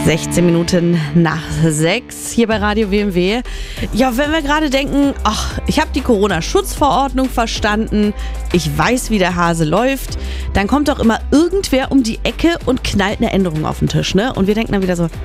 16 Minuten nach 6 hier bei Radio WMW. Ja, wenn wir gerade denken, ach, ich habe die Corona-Schutzverordnung verstanden, ich weiß, wie der Hase läuft, dann kommt doch immer irgendwer um die Ecke und knallt eine Änderung auf den Tisch, ne? Und wir denken dann wieder so,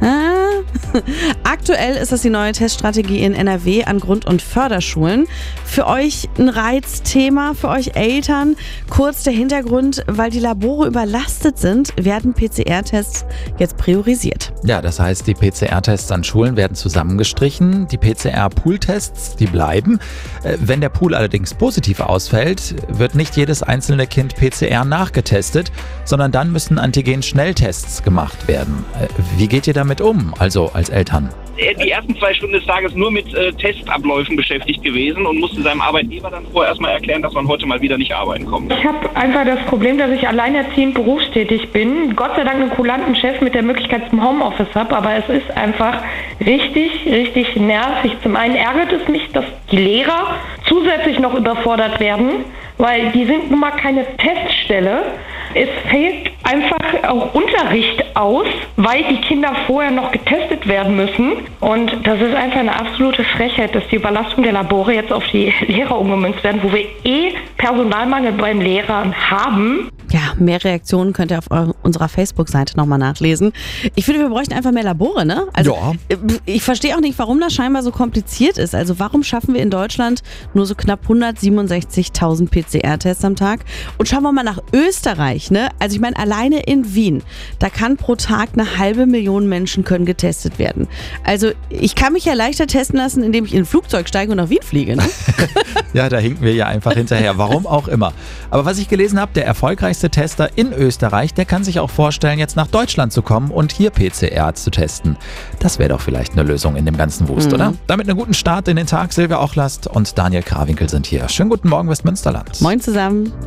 aktuell ist das die neue Teststrategie in NRW an Grund- und Förderschulen. Für euch ein Reizthema, für euch Eltern. Kurz der Hintergrund, weil die Labore überlastet sind, werden PCR-Tests jetzt priorisiert. Ja, das heißt, die PCR-Tests an Schulen werden zusammengestrichen. Die PCR-Pool-Tests, die bleiben. Wenn der Pool allerdings positiv ausfällt, wird nicht jedes einzelne Kind PCR nachgetestet, sondern dann müssen Antigen-Schnelltests gemacht werden. Wie geht ihr damit um, also als Eltern? Die ersten 2 Stunden des Tages nur mit Testabläufen beschäftigt gewesen und musste seinem Arbeitgeber dann vorher erstmal erklären, dass man heute mal wieder nicht arbeiten kommt. Ich habe einfach das Problem, dass ich alleinerziehend berufstätig bin. Gott sei Dank einen kulanten Chef mit der Möglichkeit zum Homeoffice habe, aber es ist einfach richtig nervig. Zum einen ärgert es mich, dass die Lehrer zusätzlich noch überfordert werden, weil die sind nun mal keine Teststelle. Es fällt einfach auch Unterricht aus, weil die Kinder vorher noch getestet werden müssen. Und das ist einfach eine absolute Frechheit, dass die Überlastung der Labore jetzt auf die Lehrer umgemünzt werden, wo wir Personalmangel bei den Lehrern haben. Ja, mehr Reaktionen könnt ihr auf unserer Facebook-Seite nochmal nachlesen. Ich finde, wir bräuchten einfach mehr Labore, ne? Also, ja. Ich verstehe auch nicht, warum das scheinbar so kompliziert ist. Also warum schaffen wir in Deutschland nur so knapp 167.000 PCR-Tests am Tag? Und schauen wir mal nach Österreich, ne? Also ich meine, alleine in Wien, da kann pro Tag 500.000 Menschen können getestet werden. Also ich kann mich ja leichter testen lassen, indem ich in ein Flugzeug steige und nach Wien fliege, ne? Ja, da hinken wir ja einfach hinterher. Warum auch immer. Aber was ich gelesen habe, der erfolgreichste Tester in Österreich, der kann sich auch vorstellen, jetzt nach Deutschland zu kommen und hier PCR zu testen. Das wäre doch vielleicht eine Lösung in dem ganzen Wust, oder? Damit einen guten Start in den Tag. Silvia Ochlast und Daniel Krawinkel sind hier. Schönen guten Morgen, Westmünsterland. Moin zusammen.